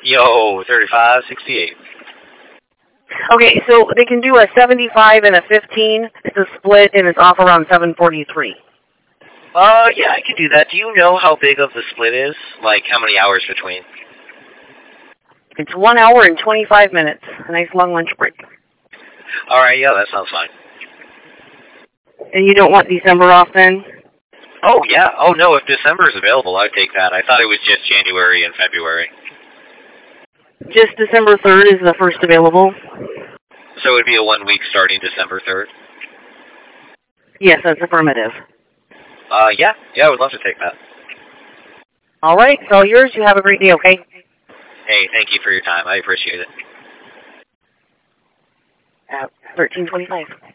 Yo, 3568. Okay, so they can do a 75 and a 15. It's a split, and it's off around 7:43. Yeah, I can do that. Do you know how big of the split is? Like, how many hours between? It's 1 hour and 25 minutes. A nice long lunch break. All right, yeah, that sounds fine. And you don't want December off then? Oh, yeah. Oh, no, if December is available, I'd take that. I thought it was just January and February. Just December 3rd is the first available. So it would be a 1 week starting December 3rd? Yes, that's affirmative. Yeah, I would love to take that. All right, it's all yours. You have a great day, okay? Hey, thank you for your time. I appreciate it. At 13:25.